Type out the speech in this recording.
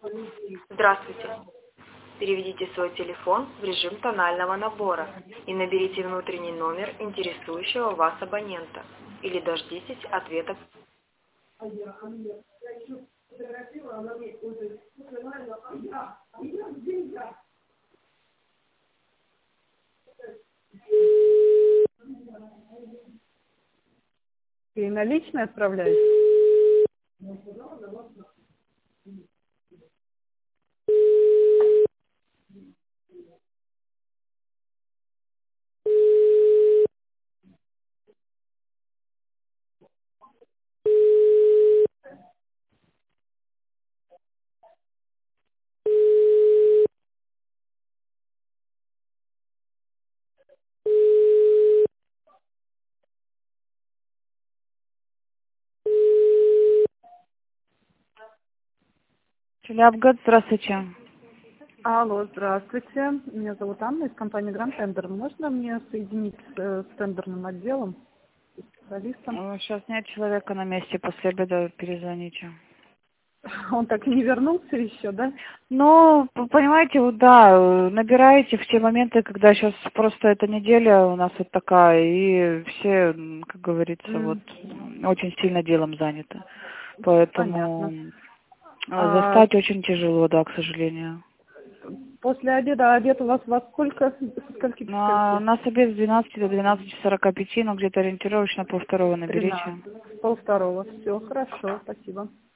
Здравствуйте. Переведите свой телефон в режим тонального набора и наберите внутренний номер интересующего вас абонента или дождитесь ответа. И наличные отправляешь? Челябгад, здравствуйте. Алло, здравствуйте. Меня зовут Анна из компании Grand Tender. Можно мне соединить с тендерным отделом, с специалистом? Сейчас нет человека на месте, после обеда перезвоните. Он так и не вернулся еще, да? Ну, понимаете, вот да, набираете в те моменты, когда сейчас просто эта неделя у нас вот такая, и все, как говорится, вот очень сильно делом заняты. Поэтому Понятно. застать очень тяжело, да, к сожалению. После обеда, обед у вас во сколько? Со скольки до У скольки? нас обед с 12 до 12:45, ну где-то ориентировочно полвторого наберите. 13. Полвторого. Все, хорошо, спасибо.